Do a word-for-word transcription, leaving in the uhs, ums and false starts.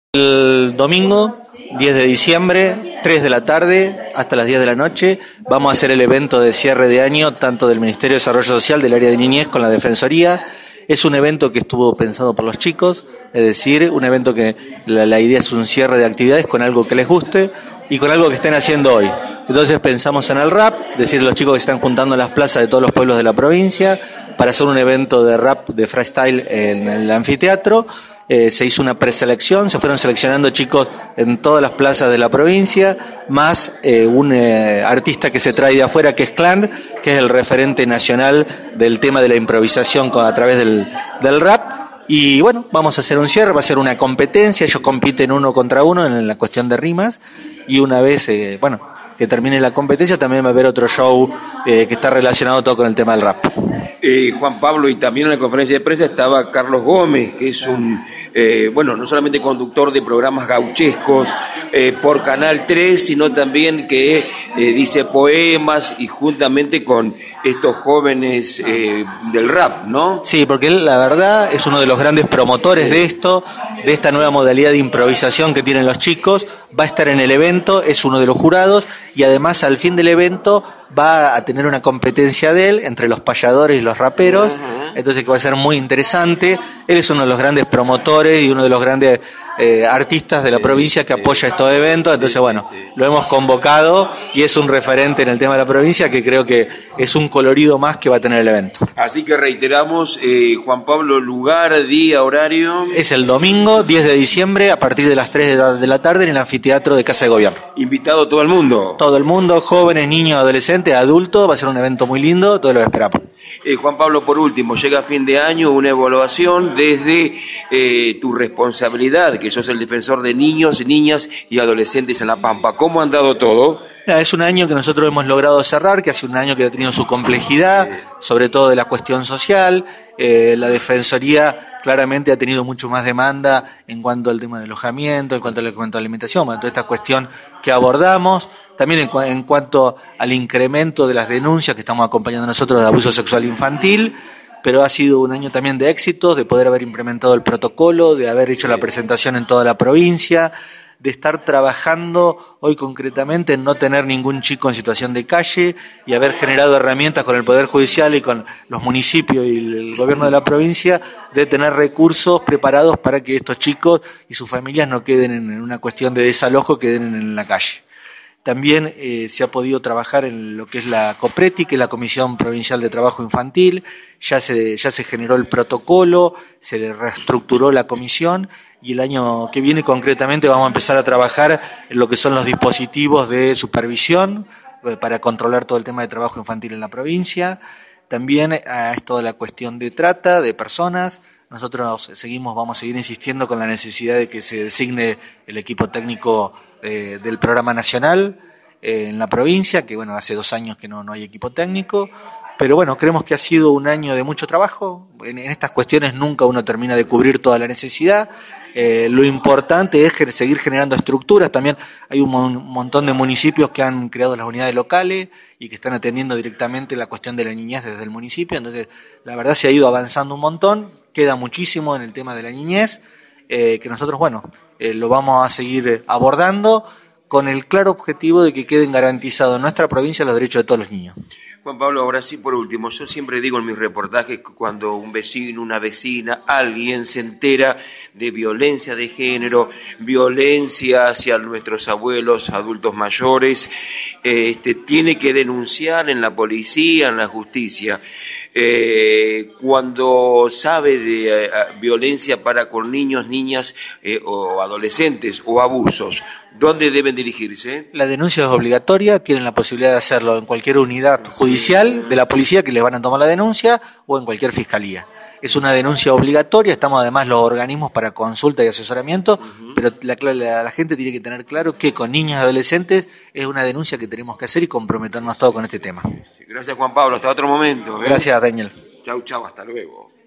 El domingo diez de diciembre, tres de la tarde hasta las diez de la noche, vamos a hacer el evento de cierre de año, tanto del Ministerio de Desarrollo Social, del área de niñez, con la Defensoría. Es un evento que estuvo pensado por los chicos, es decir, un evento que la, la idea es un cierre de actividades con algo que les guste y con algo que estén haciendo hoy. Entonces pensamos en el rap, decir a los chicos que se están juntando en las plazas de todos los pueblos de la provincia para hacer un evento de rap, de freestyle en el anfiteatro. Eh, se hizo una preselección, se fueron seleccionando chicos en todas las plazas de la provincia, más eh, un eh, artista que se trae de afuera, que es Clan, que es el referente nacional del tema de la improvisación con, a través del, del rap. Y bueno, vamos a hacer un cierre, va a ser una competencia, ellos compiten uno contra uno en la cuestión de rimas, y una vez, eh, bueno, que termine la competencia también va a haber otro show eh, que está relacionado todo con el tema del rap. Eh, Juan Pablo, y también en la conferencia de prensa estaba Carlos Gómez, que es un, eh, bueno, no solamente conductor de programas gauchescos eh, por Canal tres, sino también que eh, dice poemas y juntamente con estos jóvenes eh, del rap, ¿no? Sí, porque él, la verdad, es uno de los grandes promotores de esto, de esta nueva modalidad de improvisación que tienen los chicos. Va a estar en el evento, es uno de los jurados, y además al fin del evento va a tener una competencia de él entre los payadores y los raperos, uh-huh. Entonces que va a ser muy interesante. Él es uno de los grandes promotores y uno de los grandes eh, artistas de la provincia que apoya estos eventos, entonces bueno, lo hemos convocado y es un referente en el tema de la provincia que creo que es un colorido más que va a tener el evento. Así que reiteramos, eh, Juan Pablo, lugar, día, horario. Es el domingo diez de diciembre a partir de las tres de la tarde en el anfiteatro de Casa de Gobierno. Invitado todo el mundo. Todo el mundo, jóvenes, niños, adolescentes, adultos, va a ser un evento muy lindo, todos lo esperamos. Eh, Juan Pablo, por último, llega fin de año, una evaluación desde eh, tu responsabilidad, que sos el defensor de niños, niñas y adolescentes en La Pampa. ¿Cómo ha andado todo? Mira, es un año que nosotros hemos logrado cerrar, que hace un año que ha tenido su complejidad, sobre todo de la cuestión social. Eh, la Defensoría claramente ha tenido mucho más demanda en cuanto al tema de alojamiento, en cuanto a la, en cuanto a alimentación, bueno, toda esta cuestión que abordamos, también en, en cuanto al incremento de las denuncias que estamos acompañando nosotros de abuso sexual infantil, pero ha sido un año también de éxitos, de poder haber implementado el protocolo, de haber hecho la presentación en toda la provincia, de estar trabajando hoy concretamente en no tener ningún chico en situación de calle y haber generado herramientas con el Poder Judicial y con los municipios y el gobierno de la provincia de tener recursos preparados para que estos chicos y sus familias no queden en una cuestión de desalojo, queden en la calle. También eh, se ha podido trabajar en lo que es la COPRETI, que es la Comisión Provincial de Trabajo Infantil, ya se, ya se generó el protocolo, se le reestructuró la comisión y el año que viene concretamente vamos a empezar a trabajar en lo que son los dispositivos de supervisión eh, para controlar todo el tema de trabajo infantil en la provincia. También eh, es toda la cuestión de trata de personas. Nosotros seguimos, vamos a seguir insistiendo con la necesidad de que se designe el equipo técnico eh, del programa nacional eh, en la provincia, que bueno, hace dos años que no, no hay equipo técnico, pero bueno, creemos que ha sido un año de mucho trabajo. En, en estas cuestiones nunca uno termina de cubrir toda la necesidad. Eh, lo importante es seguir generando estructuras. También hay un, mon- un montón de municipios que han creado las unidades locales y que están atendiendo directamente la cuestión de la niñez desde el municipio. Entonces, la verdad se ha ido avanzando un montón, queda muchísimo en el tema de la niñez, eh, que nosotros, bueno, eh, lo vamos a seguir abordando con el claro objetivo de que queden garantizados en nuestra provincia los derechos de todos los niños. Juan Pablo, ahora sí, por último, yo siempre digo en mis reportajes que cuando un vecino, una vecina, alguien se entera de violencia de género, violencia hacia nuestros abuelos, adultos mayores, eh, este, tiene que denunciar en la policía, en la justicia. Eh, cuando sabe de eh, violencia para con niños, niñas eh, o adolescentes o abusos, ¿dónde deben dirigirse? La denuncia es obligatoria, tienen la posibilidad de hacerlo en cualquier unidad judicial de la policía que les van a tomar la denuncia o en cualquier fiscalía. Es una denuncia obligatoria, estamos además los organismos para consulta y asesoramiento, uh-huh. Pero la, la, la gente tiene que tener claro que con niños y adolescentes es una denuncia que tenemos que hacer y comprometernos todos con este tema. Gracias, Juan Pablo, hasta otro momento. ¿eh? Gracias, Daniel. Chau, chau, hasta luego.